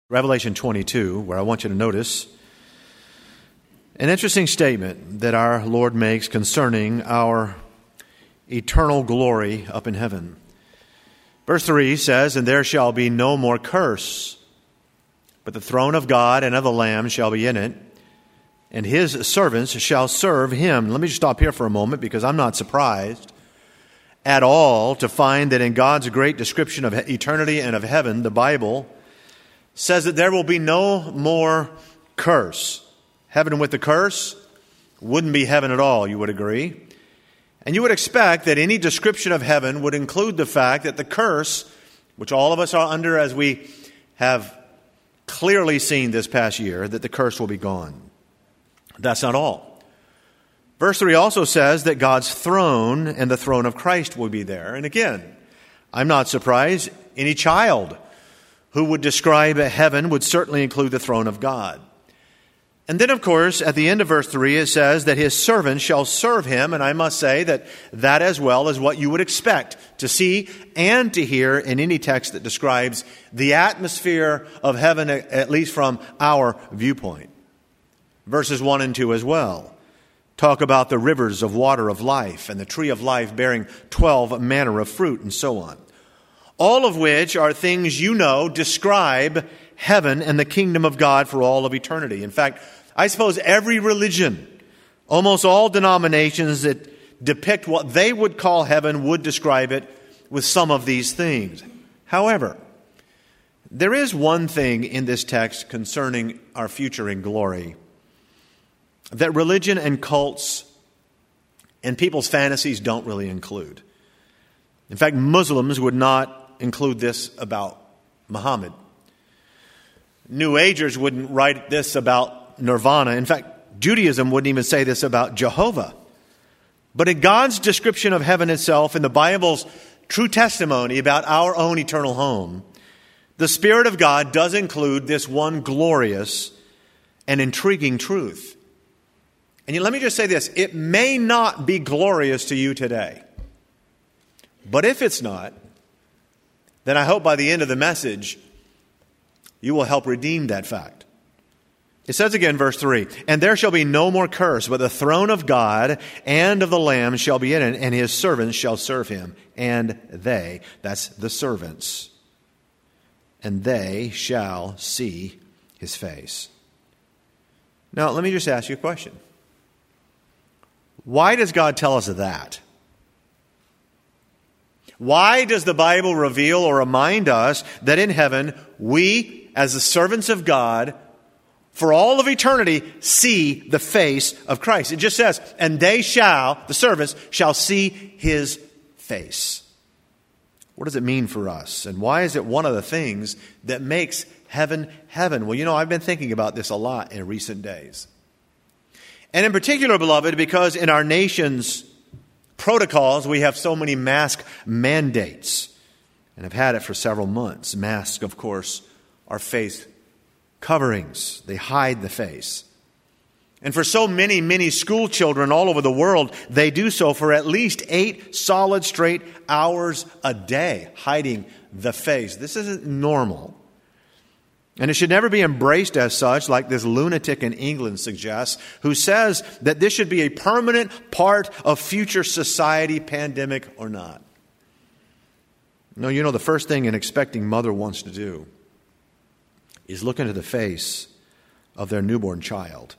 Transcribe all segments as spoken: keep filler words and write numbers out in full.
Revelation twenty-two, where I want you to notice an interesting statement that our Lord makes concerning our eternal glory up in heaven. Verse three says, "And there shall be no more curse, but the throne of God and of the Lamb shall be in it, and his servants shall serve him." Let me just stop here for a moment, because I'm not surprised at all to find that in God's great description of eternity and of heaven, the Bible says that there will be no more curse. Heaven with the curse wouldn't be heaven at all, you would agree. And you would expect that any description of heaven would include the fact that the curse, which all of us are under as we have clearly seen this past year, that the curse will be gone. That's not all. Verse three also says that God's throne and the throne of Christ will be there. And again, I'm not surprised. Any child who would describe heaven would certainly include the throne of God. And then, of course, at the end of verse three, it says that his servants shall serve him. And I must say that that as well is what you would expect to see and to hear in any text that describes the atmosphere of heaven, at least from our viewpoint. Verses one and two as well talk about the rivers of water of life and the tree of life bearing twelve manner of fruit and so on. All of which are things you know describe heaven and the kingdom of God for all of eternity. In fact, I suppose every religion, almost all denominations that depict what they would call heaven would describe it with some of these things. However, there is one thing in this text concerning our future in glory that religion and cults and people's fantasies don't really include. In fact, Muslims would not include this about Muhammad. New Agers wouldn't write this about nirvana. In fact, Judaism wouldn't even say this about Jehovah. But in God's description of heaven itself, in the Bible's true testimony about our own eternal home, the Spirit of God does include this one glorious and intriguing truth. And let me just say this, it may not be glorious to you today. But if it's not, then I hope by the end of the message, you will help redeem that fact. It says again, verse three, "And there shall be no more curse, but the throne of God and of the Lamb shall be in it, and his servants shall serve him. And they," that's the servants, "and they shall see his face." Now, let me just ask you a question. Why does God tell us that? Why does the Bible reveal or remind us that in heaven, we, as the servants of God, for all of eternity, see the face of Christ? It just says, "And they shall," the servants, "shall see his face." What does it mean for us? And why is it one of the things that makes heaven heaven? Well, you know, I've been thinking about this a lot in recent days. And in particular, beloved, because in our nation's protocols, we have so many mask mandates, and have had it for several months. Masks, of course, are face coverings. They hide the face. And for so many, many school children all over the world, they do so for at least eight solid straight hours a day, hiding the face. This isn't normal. And it should never be embraced as such, like this lunatic in England suggests, who says that this should be a permanent part of future society, pandemic or not. No, you know, the first thing an expecting mother wants to do is look into the face of their newborn child.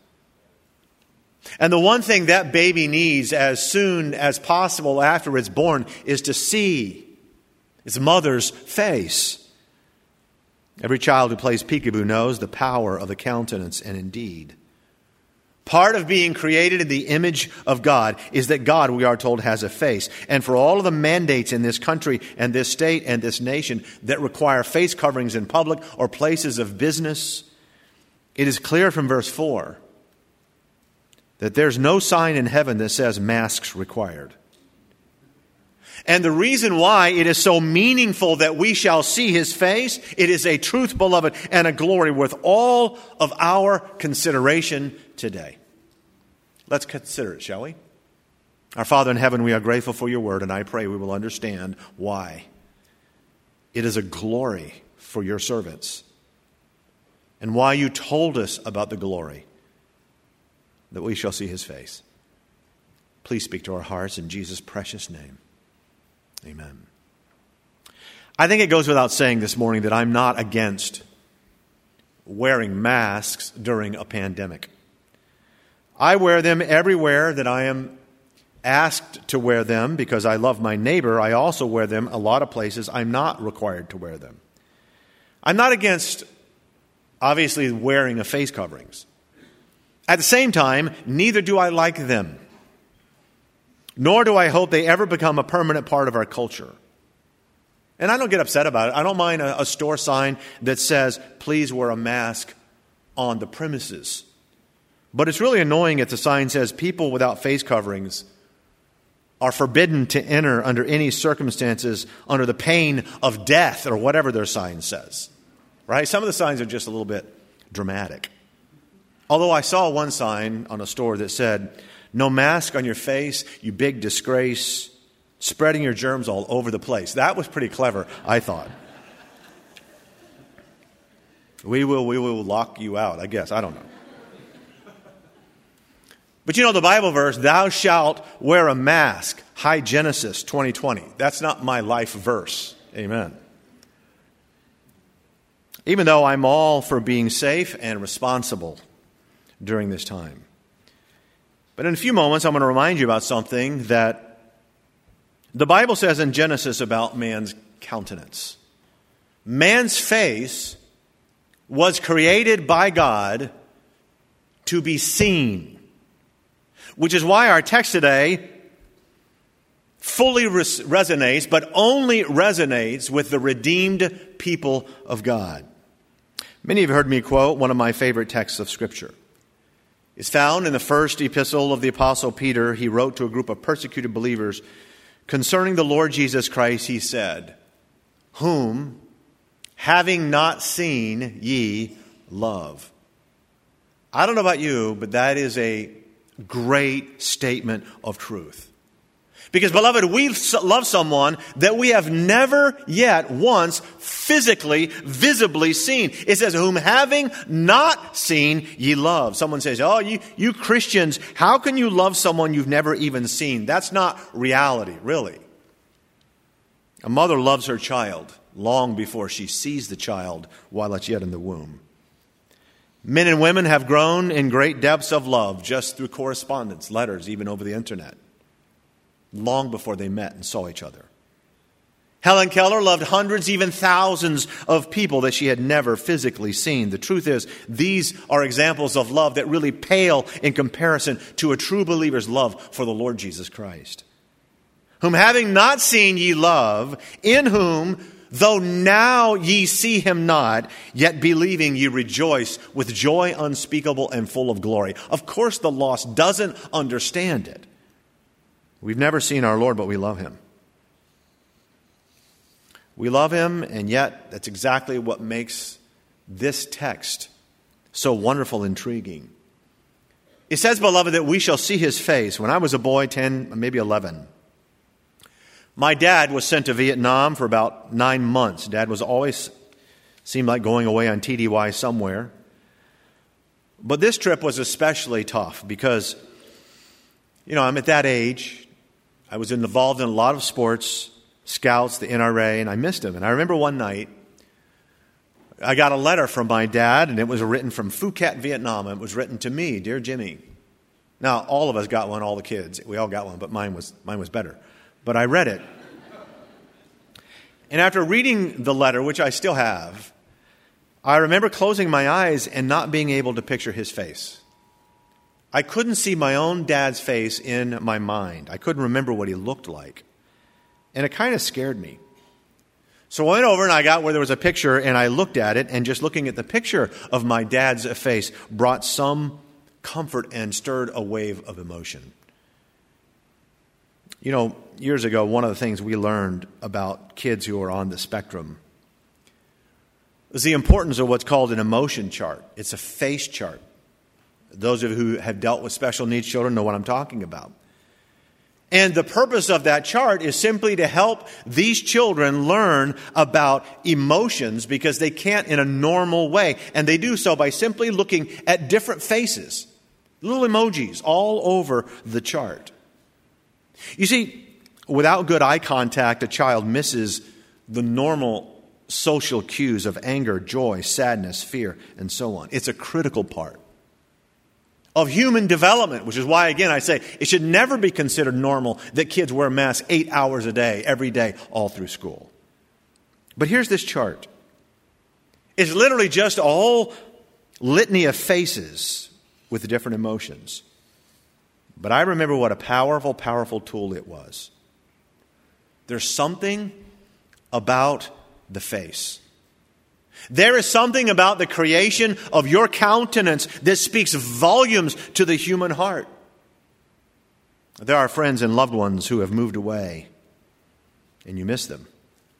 And the one thing that baby needs as soon as possible after it's born is to see its mother's face. Every child who plays peekaboo knows the power of the countenance, and indeed, part of being created in the image of God is that God, we are told, has a face. And for all of the mandates in this country and this state and this nation that require face coverings in public or places of business, it is clear from verse four that there's no sign in heaven that says masks required. And the reason why it is so meaningful that we shall see his face, it is a truth, beloved, and a glory worth all of our consideration today. Let's consider it, shall we? Our Father in heaven, we are grateful for your word, and I pray we will understand why. It is a glory for your servants. and why you told us about the glory, that we shall see his face. Please speak to our hearts in Jesus' precious name. Amen. I think it goes without saying this morning that I'm not against wearing masks during a pandemic. I wear them everywhere that I am asked to wear them because I love my neighbor. I also wear them a lot of places I'm not required to wear them. I'm not against, obviously, wearing of face coverings. At the same time, neither do I like them, nor do I hope they ever become a permanent part of our culture. And I don't get upset about it. I don't mind a, a store sign that says, please wear a mask on the premises. But it's really annoying if the sign says people without face coverings are forbidden to enter under any circumstances under the pain of death or whatever their sign says. Right? Some of the signs are just a little bit dramatic. Although I saw one sign on a store that said, no mask on your face, you big disgrace, spreading your germs all over the place. That was pretty clever, I thought. We will, we will lock you out, I guess. I don't know. But you know the Bible verse, thou shalt wear a mask, High Genesis twenty twenty. That's not my life verse. Amen. Even though I'm all for being safe and responsible during this time. But in a few moments, I'm going to remind you about something that the Bible says in Genesis about man's countenance. Man's face was created by God to be seen. Which is why our text today fully res- resonates, but only resonates with the redeemed people of God. Many of you heard me quote one of my favorite texts of Scripture. It's found in the first epistle of the Apostle Peter. He wrote to a group of persecuted believers concerning the Lord Jesus Christ. He said, whom, having not seen, ye love. I don't know about you, but that is a great statement of truth. Because, beloved, we love someone that we have never yet once physically, visibly seen. It says, whom having not seen, ye love. Someone says, oh, you, you Christians, how can you love someone you've never even seen? That's not reality, really. A mother loves her child long before she sees the child while it's yet in the womb. Men and women have grown in great depths of love just through correspondence, letters, even over the internet, long before they met and saw each other. Helen Keller loved hundreds, even thousands of people that she had never physically seen. The truth is, these are examples of love that really pale in comparison to a true believer's love for the Lord Jesus Christ. Whom having not seen ye love, in whom though now ye see him not, yet believing ye rejoice with joy unspeakable and full of glory. Of course the lost doesn't understand it. We've never seen our Lord, but we love him. We love him, and yet that's exactly what makes this text so wonderful, intriguing. It says, beloved, that we shall see his face. When I was a boy, ten, maybe eleven, my dad was sent to Vietnam for about nine months. Dad was always, seemed like going away on T D Y somewhere. But this trip was especially tough because, you know, I'm at that age. I was involved in a lot of sports, scouts, the N R A, and I missed him. And I remember one night, I got a letter from my dad, and it was written from Phuket, Vietnam. It was written to me, Dear Jimmy. Now, all of us got one, all the kids. We all got one, but mine was mine was better. But I read it. And after reading the letter, which I still have, I remember closing my eyes and not being able to picture his face. I couldn't see my own dad's face in my mind. I couldn't remember what he looked like. And it kind of scared me. So I went over and I got where there was a picture and I looked at it, and just looking at the picture of my dad's face brought some comfort and stirred a wave of emotion. You know, years ago, one of the things we learned about kids who are on the spectrum is the importance of what's called an emotion chart. It's a face chart. Those of you who have dealt with special needs children know what I'm talking about. And the purpose of that chart is simply to help these children learn about emotions because they can't in a normal way. And they do so by simply looking at different faces, little emojis all over the chart. You see, without good eye contact, a child misses the normal social cues of anger, joy, sadness, fear, and so on. It's a critical part of human development, which is why, again, I say it should never be considered normal that kids wear masks eight hours a day, every day, all through school. But here's this chart. It's literally just a whole litany of faces with different emotions. But I remember what a powerful, powerful tool it was. There's something about the face. There is something about the creation of your countenance that speaks volumes to the human heart. There are friends and loved ones who have moved away, and you miss them.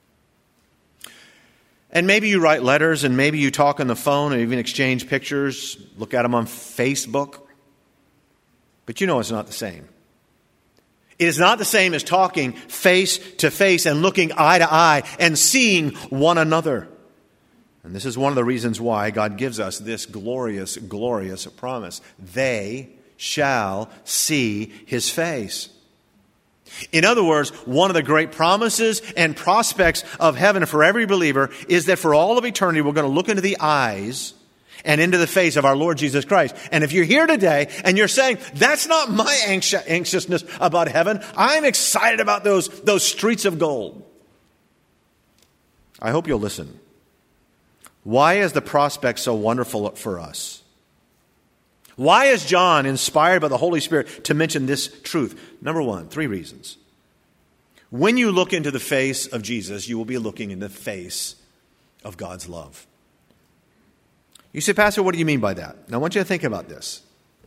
And maybe you write letters, and maybe you talk on the phone, and even exchange pictures, look at them on Facebook. But you know it's not the same. It is not the same as talking face to face and looking eye to eye and seeing one another. And this is one of the reasons why God gives us this glorious, glorious promise. They shall see His face. In other words, one of the great promises and prospects of heaven for every believer is that for all of eternity, we're going to look into the eyes and into the face of our Lord Jesus Christ. And if you're here today and you're saying, that's not my anxi- anxiousness about heaven, I'm excited about those, those streets of gold, I hope you'll listen. Why is the prospect so wonderful for us? Why is John inspired by the Holy Spirit to mention this truth? Number one, three reasons. When you look into the face of Jesus, you will be looking in the face of God's love. You say, Pastor, what do you mean by that? Now, I want you to think about this.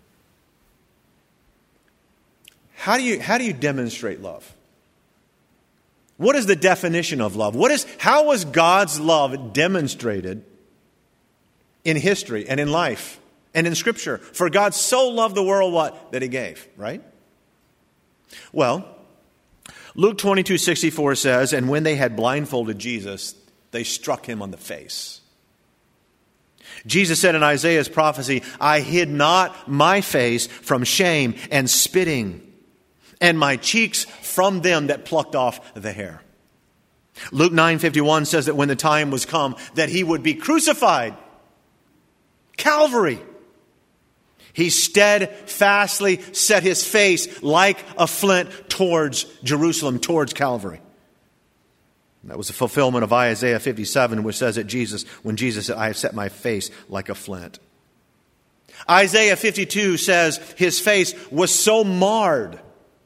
How do you, how do you demonstrate love? What is the definition of love? What is, how was God's love demonstrated in history and in life and in Scripture? For God so loved the world, what? That He gave, right? Well, Luke twenty-two sixty-four says, and when they had blindfolded Jesus, they struck Him on the face. Jesus said in Isaiah's prophecy, I hid not my face from shame and spitting, and my cheeks from them that plucked off the hair. Luke nine fifty-one says that when the time was come that He would be crucified, Calvary, He steadfastly set His face like a flint towards Jerusalem, towards Calvary. That was the fulfillment of Isaiah fifty-seven, which says that Jesus, when Jesus said, I have set my face like a flint. Isaiah fifty-two says His face was so marred,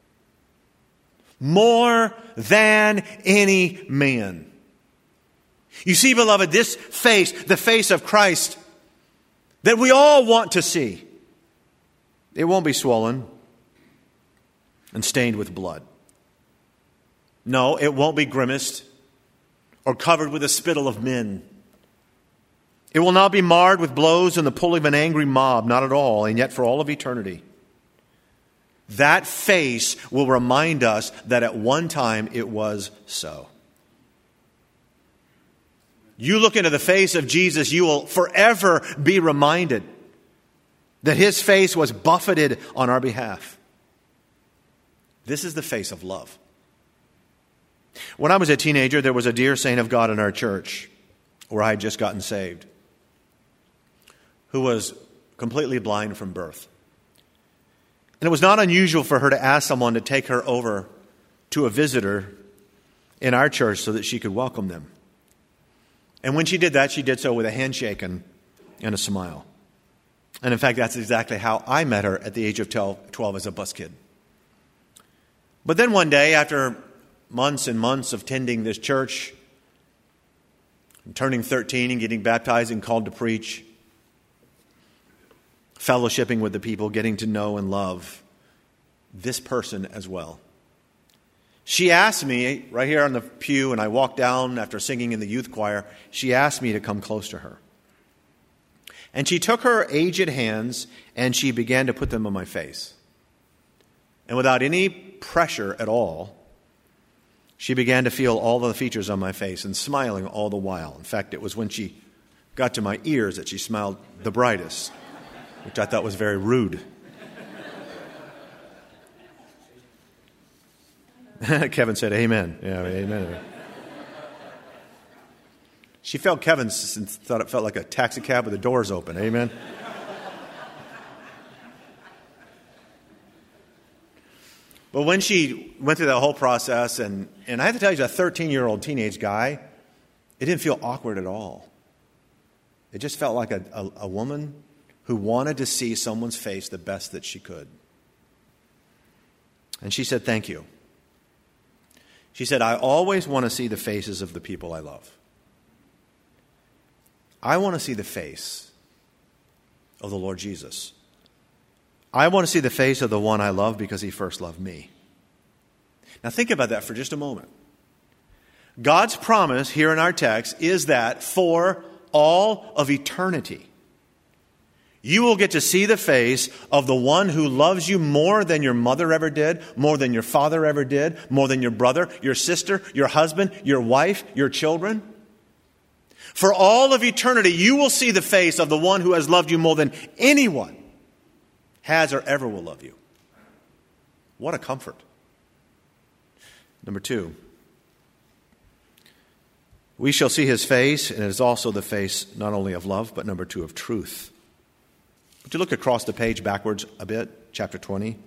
more than any man. You see, beloved, this face, the face of Christ, that we all want to see, it won't be swollen and stained with blood. No, it won't be grimaced or covered with the spittle of men. It will not be marred with blows and the pulling of an angry mob, not at all, and yet for all of eternity. That face will remind us that at one time it was so. You look into the face of Jesus, you will forever be reminded that His face was buffeted on our behalf. This is the face of love. When I was a teenager, there was a dear saint of God in our church where I had just gotten saved, who was completely blind from birth. And it was not unusual for her to ask someone to take her over to a visitor in our church so that she could welcome them. And when she did that, she did so with a handshake and, and a smile. And in fact, that's exactly how I met her at the age of twelve as a bus kid. But then one day, after months and months of tending this church, and turning thirteen and getting baptized and called to preach, fellowshipping with the people, getting to know and love this person as well, she asked me, right here on the pew, and I walked down after singing in the youth choir, she asked me to come close to her. And she took her aged hands and she began to put them on my face. And without any pressure at all, she began to feel all the features on my face and smiling all the while. In fact, it was when she got to my ears that she smiled the brightest, which I thought was very rude. Kevin said, amen. Yeah, amen. She felt Kevin's and thought it felt like a taxi cab with the doors open. Amen. But when she went through that whole process, and, and I have to tell you, as a thirteen-year-old teenage guy, it didn't feel awkward at all. It just felt like a, a, a woman who wanted to see someone's face the best that she could. And she said, thank you. She said, I always want to see the faces of the people I love. I want to see the face of the Lord Jesus. I want to see the face of the one I love because he first loved me. Now think about that for just a moment. God's promise here in our text is that for all of eternity, you will get to see the face of the one who loves you more than your mother ever did, more than your father ever did, more than your brother, your sister, your husband, your wife, your children. For all of eternity, you will see the face of the one who has loved you more than anyone has or ever will love you. What a comfort. Number two, we shall see his face, and it is also the face not only of love, but number two, of truth. Would you look across the page backwards a bit, chapter twenty?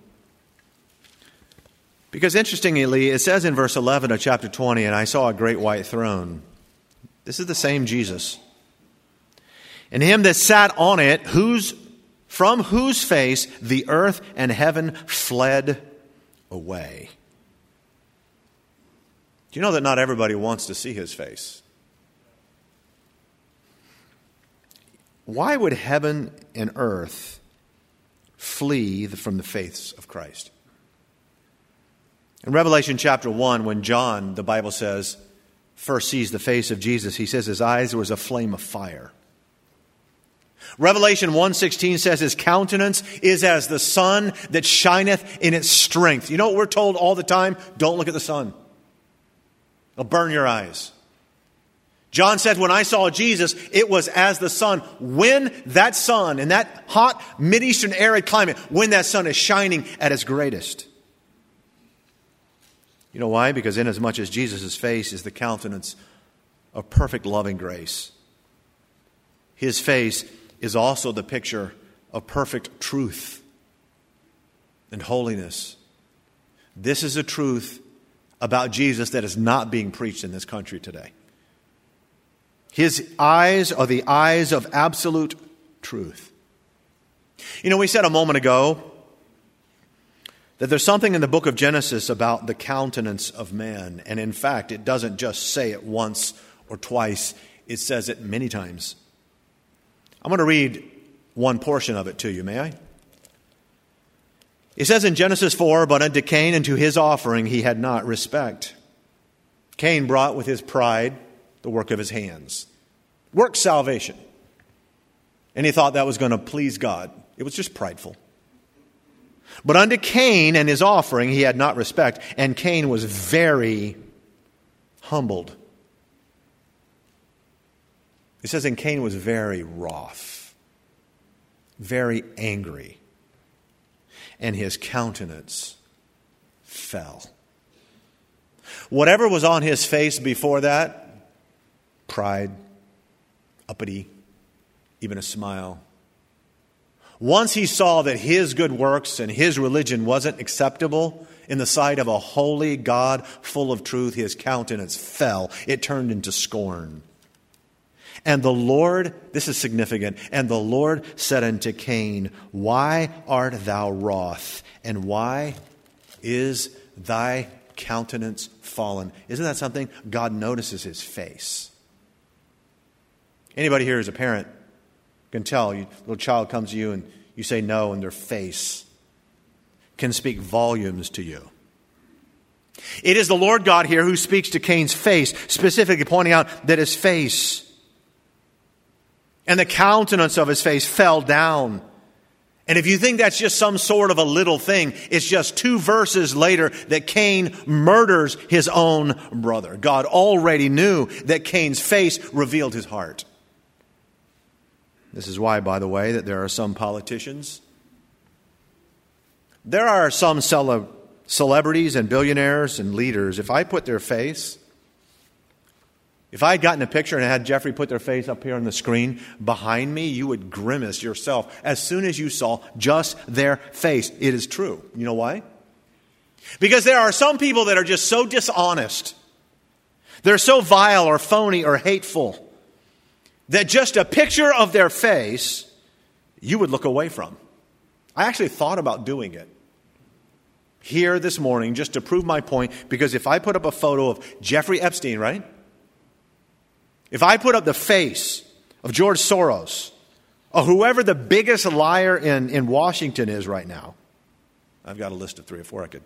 Because interestingly, it says in verse eleven of chapter twenty, and I saw a great white throne. This is the same Jesus. And him that sat on it, whose from whose face the earth and heaven fled away. Do you know that not everybody wants to see his face? Why would heaven and earth flee from the face of Christ? In Revelation chapter one, when John, the Bible says, first sees the face of Jesus, he says his eyes was a flame of fire. Revelation one sixteen says his countenance is as the sun that shineth in its strength. You know what we're told all the time? Don't look at the sun. It'll burn your eyes. John said, when I saw Jesus, it was as the sun. When that sun, in that hot Mideastern arid climate, when that sun is shining at its greatest. You know why? Because inasmuch as Jesus' face is the countenance of perfect loving grace, his face is also the picture of perfect truth and holiness. This is a truth about Jesus that is not being preached in this country today. His eyes are the eyes of absolute truth. You know, we said a moment ago that there's something in the book of Genesis about the countenance of man. And in fact, it doesn't just say it once or twice. It says it many times. I'm going to read one portion of it to you, may I? It says in Genesis four, but unto Cain and to his offering he had not respect. Cain brought with his pride the work of his hands. Work salvation. And he thought that was going to please God. It was just prideful. But unto Cain and his offering he had not respect, and Cain was very humbled. It says, and Cain was very wroth, very angry, and his countenance fell. Whatever was on his face before that, pride, uppity, even a smile. Once he saw that his good works and his religion wasn't acceptable in the sight of a holy God full of truth, his countenance fell. It turned into scorn. And the Lord, this is significant, and the Lord said unto Cain, why art thou wroth? And why is thy countenance fallen? Isn't that something? God notices his face. Anybody here who's a parent can tell, you, little child comes to you and you say no, and their face can speak volumes to you. It is the Lord God here who speaks to Cain's face, specifically pointing out that his face and the countenance of his face fell down. And if you think that's just some sort of a little thing, it's just two verses later that Cain murders his own brother. God already knew that Cain's face revealed his heart. This is why, by the way, that there are some politicians. There are some cele- celebrities and billionaires and leaders. If I put their face, if I had gotten a picture and had Jeffrey put their face up here on the screen behind me, you would grimace yourself as soon as you saw just their face. It is true. You know why? Because there are some people that are just so dishonest. They're so vile or phony or hateful that just a picture of their face you would look away from. I actually thought about doing it here this morning just to prove my point, because if I put up a photo of Jeffrey Epstein, right? If I put up the face of George Soros, or whoever the biggest liar in, in Washington is right now, I've got a list of three or four I could.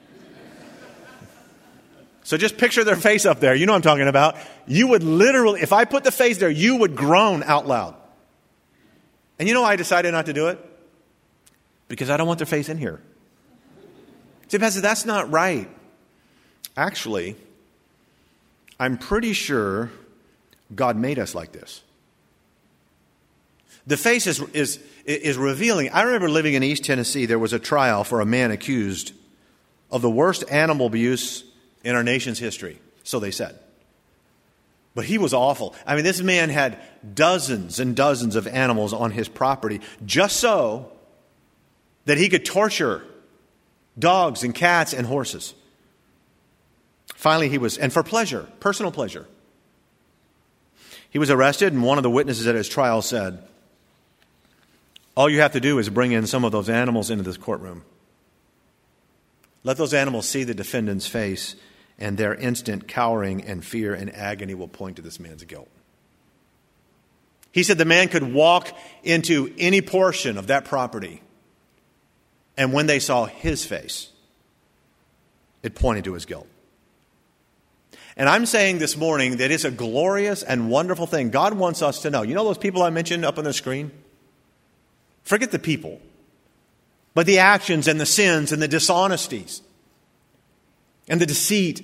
So just picture their face up there. You know what I'm talking about. You would literally, if I put the face there, you would groan out loud. And you know why I decided not to do it? Because I don't want their face in here. See, Pastor, that's not right. Actually, I'm pretty sure God made us like this. The face is, is, is revealing. I remember living in East Tennessee. There was a trial for a man accused of the worst animal abuse in our nation's history, so they said. But he was awful. I mean, this man had dozens and dozens of animals on his property just so that he could torture dogs and cats and horses. Finally, he was, and for pleasure, personal pleasure. He was arrested, and one of the witnesses at his trial said, all you have to do is bring in some of those animals into this courtroom. Let those animals see the defendant's face, and their instant cowering and fear and agony will point to this man's guilt. He said the man could walk into any portion of that property, and when they saw his face, it pointed to his guilt. And I'm saying this morning that it's a glorious and wonderful thing. God wants us to know. You know those people I mentioned up on the screen? Forget the people, but the actions and the sins and the dishonesties and the deceit.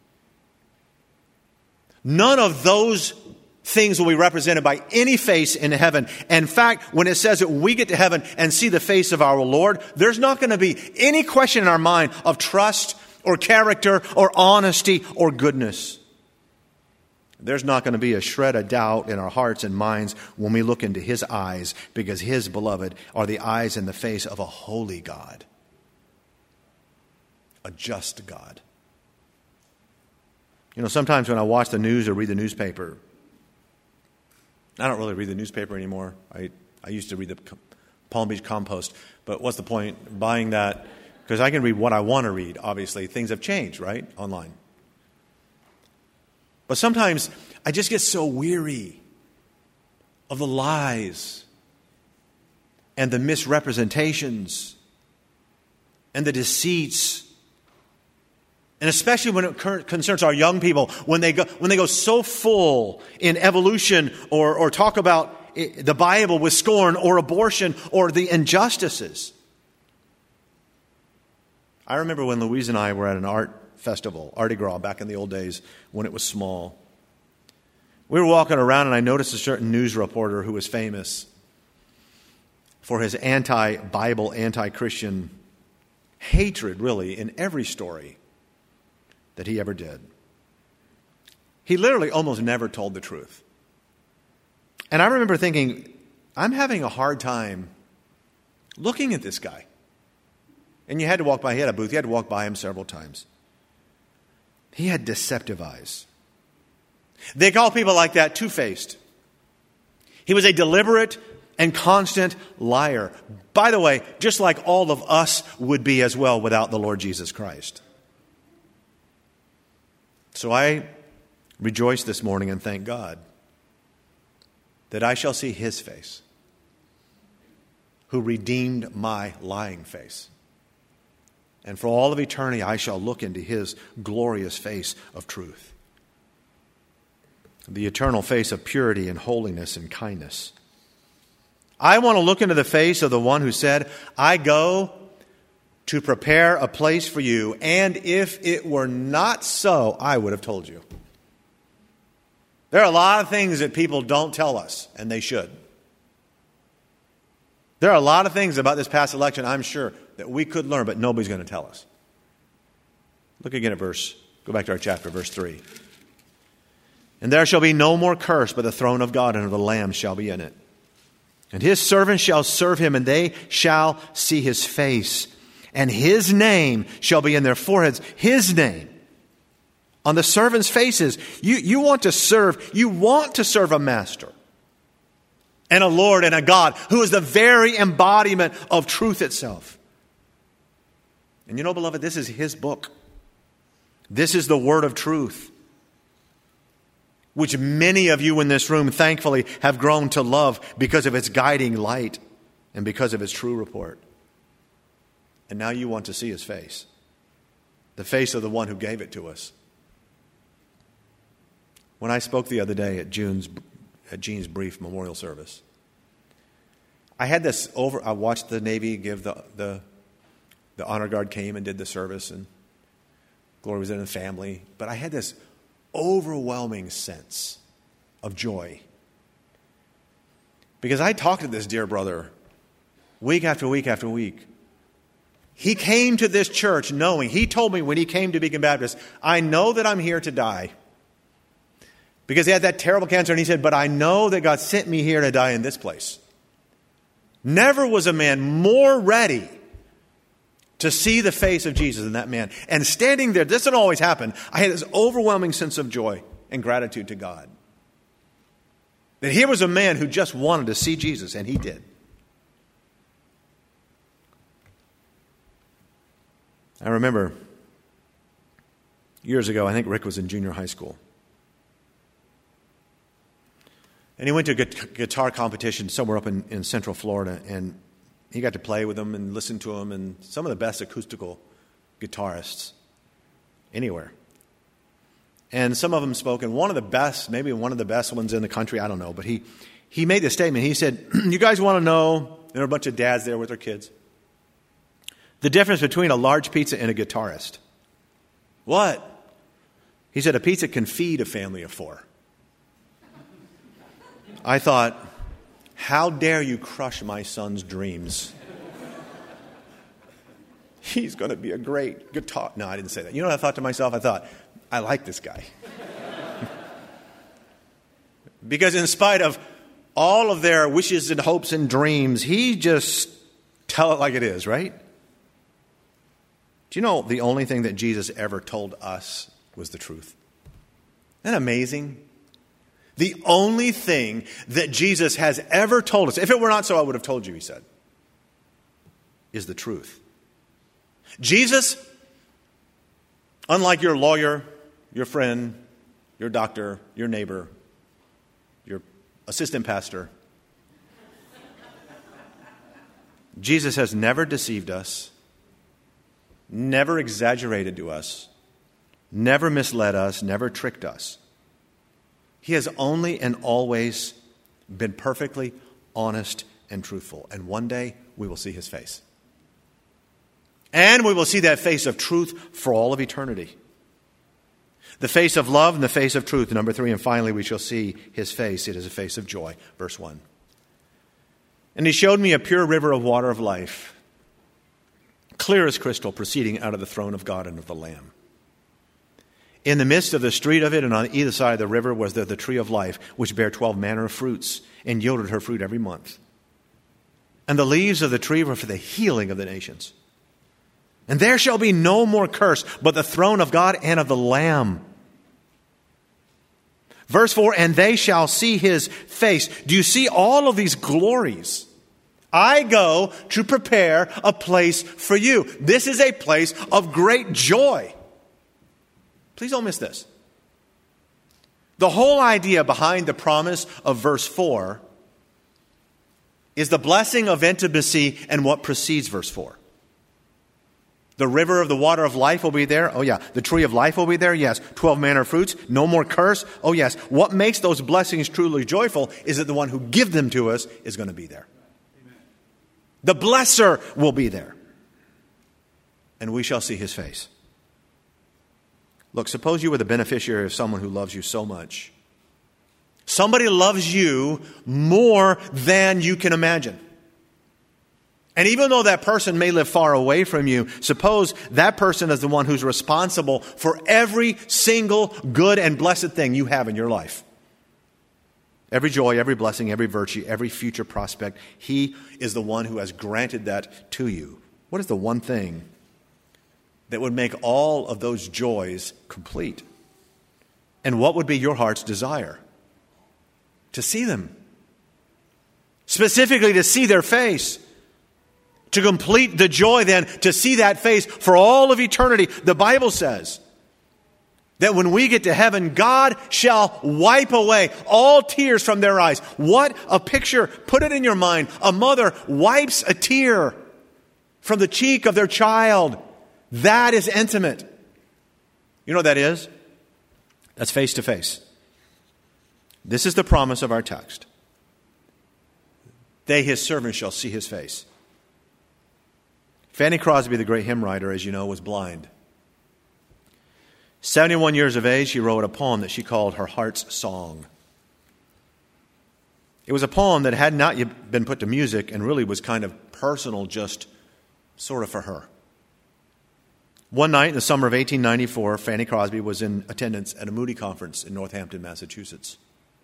None of those things will be represented by any face in heaven. In fact, when it says that we get to heaven and see the face of our Lord, there's not going to be any question in our mind of trust or character or honesty or goodness. There's not going to be a shred of doubt in our hearts and minds when we look into His eyes, because His beloved are the eyes and the face of a holy God, a just God. You know, sometimes when I watch the news or read the newspaper, I don't really read the newspaper anymore. I, I used to read the Palm Beach Compost, but what's the point buying that? Because I can read what I want to read, obviously. Things have changed, right, online. But sometimes I just get so weary of the lies and the misrepresentations and the deceits. And especially when it concerns our young people, when they go when they go so full in evolution or, or talk about the Bible with scorn or abortion or the injustices. I remember when Louise and I were at an art festival, Mardi Gras, back in the old days when it was small. We were walking around and I noticed a certain news reporter who was famous for his anti-Bible, anti-Christian hatred, really, in every story that he ever did. He literally almost never told the truth. And I remember thinking, I'm having a hard time looking at this guy. And you had to walk by, he had a booth, you had to walk by him several times. He had deceptive eyes. They call people like that two-faced. He was a deliberate and constant liar. By the way, just like all of us would be as well without the Lord Jesus Christ. So I rejoice this morning and thank God that I shall see His face, who redeemed my lying face. And for all of eternity, I shall look into His glorious face of truth, the eternal face of purity and holiness and kindness. I want to look into the face of the one who said, I go to prepare a place for you, and if it were not so, I would have told you. There are a lot of things that people don't tell us, and they should. There are a lot of things about this past election, I'm sure, that we could learn, but nobody's going to tell us. Look again at verse, go back to our chapter, verse three. And there shall be no more curse, but the throne of God and of the Lamb shall be in it. And his servants shall serve him, and they shall see his face. And his name shall be in their foreheads. His name. On the servants' faces. You, you want to serve, you want to serve a master. And a Lord and a God who is the very embodiment of truth itself. And you know, beloved, this is his book. This is the word of truth, which many of you in this room, thankfully, have grown to love because of its guiding light and because of its true report. And now you want to see his face, the face of the one who gave it to us. When I spoke the other day at June's, at Gene's brief memorial service, I had this over, I watched the Navy give the, the, the honor guard came and did the service, and Glory was in the family, but I had this overwhelming sense of joy. Because I talked to this dear brother week after week after week. He came to this church knowing, he told me when he came to Beacon Baptist, I know that I'm here to die. Because he had that terrible cancer, and he said, but I know that God sent me here to die in this place. Never was a man more ready to see the face of Jesus than that man. And standing there, this didn't always happen. I had this overwhelming sense of joy and gratitude to God. That here was a man who just wanted to see Jesus, and he did. I remember years ago, I think Rick was in junior high school. And he went to a guitar competition somewhere up in, in Central Florida, and he got to play with them and listen to them, and some of the best acoustical guitarists anywhere. And some of them spoke, and one of the best, maybe one of the best ones in the country, I don't know, but he, he made this statement. He said, you guys want to know, there are a bunch of dads there with their kids, the difference between a large pizza and a guitarist. What? He said, a pizza can feed a family of four. I thought, how dare you crush my son's dreams? He's going to be a great guitar. No, I didn't say that. You know what I thought to myself? I thought, I like this guy. Because in spite of all of their wishes and hopes and dreams, he just tell it like it is, right? Do you know the only thing that Jesus ever told us was the truth? Isn't that amazing? The only thing that Jesus has ever told us, if it were not so, I would have told you, he said, is the truth. Jesus, unlike your lawyer, your friend, your doctor, your neighbor, your assistant pastor, Jesus has never deceived us, never exaggerated to us, never misled us, never tricked us. He has only and always been perfectly honest and truthful. And one day we will see his face. And we will see that face of truth for all of eternity. The face of love and the face of truth. Number three, and finally we shall see his face. It is a face of joy. Verse one. And he showed me a pure river of water of life, clear as crystal, proceeding out of the throne of God and of the Lamb. In the midst of the street of it, and on either side of the river, was there the tree of life, which bare twelve manner of fruits, and yielded her fruit every month. And the leaves of the tree were for the healing of the nations. And there shall be no more curse, but the throne of God and of the Lamb. Verse four, and they shall see his face. Do you see all of these glories? I go to prepare a place for you. This is a place of great joy. Please don't miss this. The whole idea behind the promise of verse four is the blessing of intimacy and what precedes verse four. The river of the water of life will be there. Oh, yeah. The tree of life will be there. Yes. Twelve manner of fruits. No more curse. Oh, yes. What makes those blessings truly joyful is that the one who gives them to us is going to be there. The blesser will be there. And we shall see his face. Look, suppose you were the beneficiary of someone who loves you so much. Somebody loves you more than you can imagine. And even though that person may live far away from you, suppose that person is the one who's responsible for every single good and blessed thing you have in your life. Every joy, every blessing, every virtue, every future prospect, he is the one who has granted that to you. What is the one thing that would make all of those joys complete? And what would be your heart's desire? To see them. Specifically to see their face. To complete the joy then, to see that face for all of eternity. The Bible says that when we get to heaven, God shall wipe away all tears from their eyes. What a picture. Put it in your mind. A mother wipes a tear from the cheek of their child. That is intimate. You know what that is? That's face to face. This is the promise of our text. They, his servants, shall see his face. Fanny Crosby, the great hymn writer, as you know, was blind. seventy-one years of age, she wrote a poem that she called her heart's song. It was a poem that had not yet been put to music and really was kind of personal, just sort of for her. One night in the summer of eighteen ninety-four, Fanny Crosby was in attendance at a Moody conference in Northampton, Massachusetts.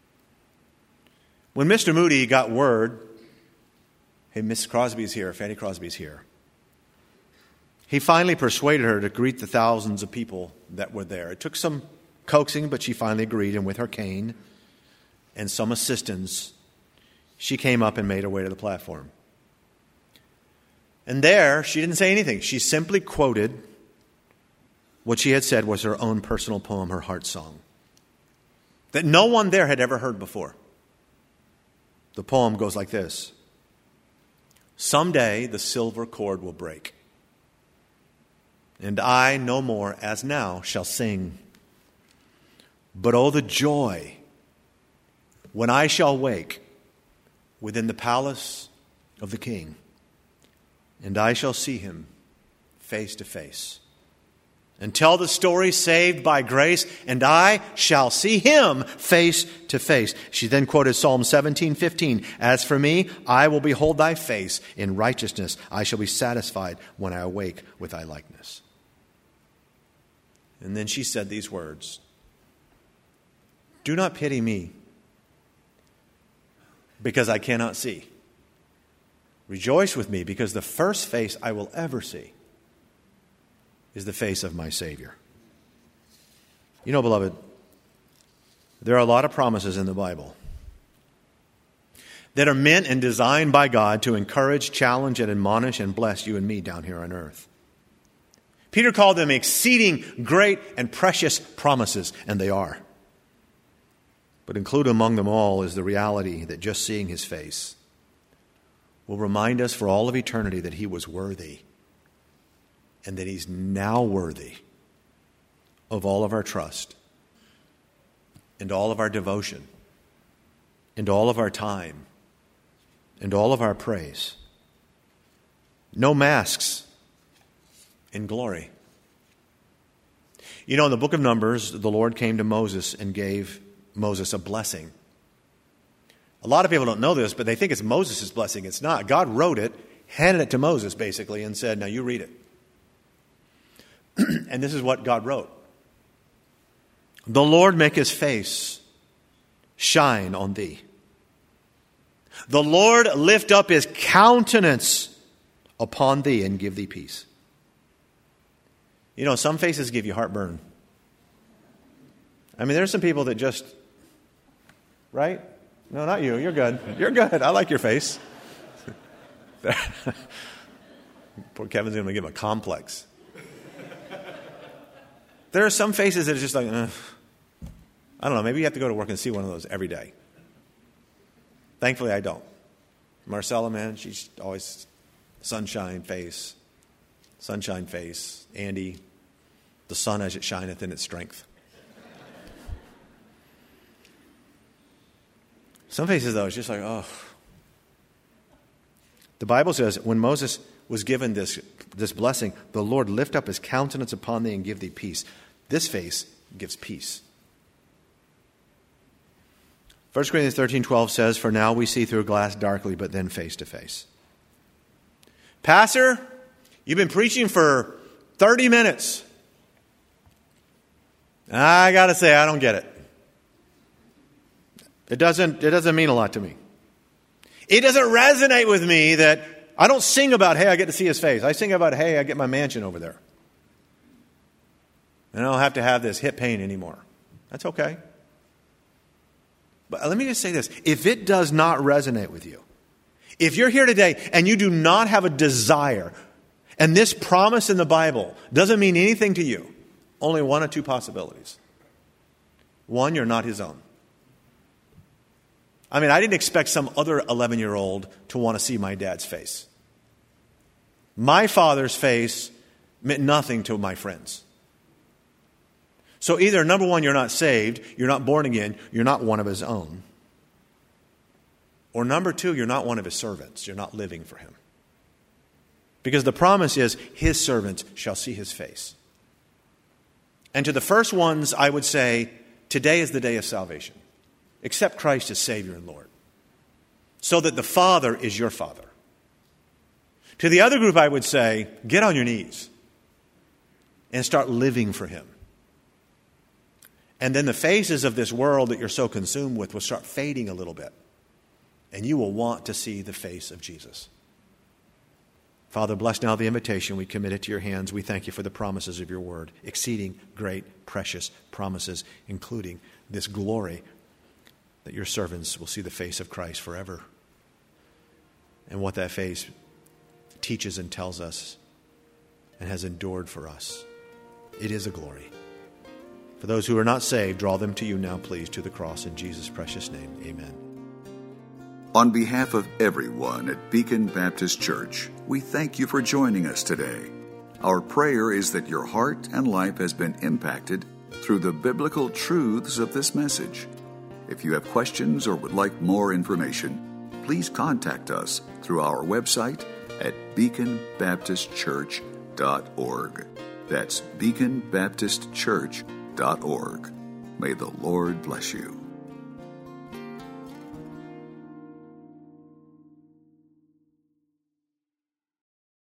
When Mister Moody got word, hey, Miss Crosby's here, Fanny Crosby's here, he finally persuaded her to greet the thousands of people that were there. It took some coaxing, but she finally agreed, and with her cane and some assistance, she came up and made her way to the platform. And there, she didn't say anything. She simply quoted what she had said was her own personal poem, her heart song, that no one there had ever heard before. The poem goes like this. Someday the silver cord will break, and I no more as now shall sing. But oh, the joy when I shall wake within the palace of the King, and I shall see him face to face, and tell the story saved by grace, and I shall see him face to face. She then quoted Psalm seventeen fifteen. As for me, I will behold thy face in righteousness. I shall be satisfied when I awake with thy likeness. And then she said these words. Do not pity me, because I cannot see. Rejoice with me, because the first face I will ever see is the face of my Savior. You know, beloved, there are a lot of promises in the Bible that are meant and designed by God to encourage, challenge, and admonish and bless you and me down here on earth. Peter called them exceeding great and precious promises, and they are. But included among them all is the reality that just seeing his face will remind us for all of eternity that he was worthy, and that he's now worthy of all of our trust, and all of our devotion, and all of our time, and all of our praise. No masks in glory. You know, in the book of Numbers, the Lord came to Moses and gave Moses a blessing. A lot of people don't know this, but they think it's Moses' blessing. It's not. God wrote it, handed it to Moses, basically, and said, now you read it. And this is what God wrote. The Lord make his face shine on thee. The Lord lift up his countenance upon thee and give thee peace. You know, some faces give you heartburn. I mean, there's some people that just, right? No, not you. You're good. You're good. I like your face. Poor Kevin's going to give him a complex. There are some faces that are just like, uh, I don't know, maybe you have to go to work and see one of those every day. Thankfully, I don't. Marcella, man, she's always sunshine face. Sunshine face. Andy, the sun as it shineth in its strength. Some faces, though, it's just like, oh. The Bible says when Moses was given this, this blessing, the Lord lift up his countenance upon thee and give thee peace. This face gives peace. First Corinthians thirteen twelve says, for now we see through a glass darkly, but then face to face. Pastor, you've been preaching for thirty minutes. I got to say, I don't get it. It doesn't, it doesn't mean a lot to me. It doesn't resonate with me that I don't sing about, hey, I get to see his face. I sing about, hey, I get my mansion over there. And I don't have to have this hip pain anymore. That's okay. But let me just say this. If it does not resonate with you, if you're here today and you do not have a desire, and this promise in the Bible doesn't mean anything to you, only one or two possibilities. One, you're not his own. I mean, I didn't expect some other eleven-year-old to want to see my dad's face. My father's face meant nothing to my friends. So either, number one, you're not saved, you're not born again, you're not one of his own. Or number two, you're not one of his servants. You're not living for him. Because the promise is, his servants shall see his face. And to the first ones, I would say, today is the day of salvation. Accept Christ as Savior and Lord. So that the Father is your Father. To the other group, I would say, get on your knees and start living for him. And then the phases of this world that you're so consumed with will start fading a little bit. And you will want to see the face of Jesus. Father, bless now the invitation. We commit it to your hands. We thank you for the promises of your word. Exceeding great, precious promises, including this glory that your servants will see the face of Christ forever. And what that face teaches and tells us and has endured for us. It is a glory. For those who are not saved, draw them to you now, please, to the cross. In Jesus' precious name, amen. On behalf of everyone at Beacon Baptist Church, we thank you for joining us today. Our prayer is that your heart and life has been impacted through the biblical truths of this message. If you have questions or would like more information, please contact us through our website at beacon baptist church dot org. That's beacon baptist church dot org. May the Lord bless you.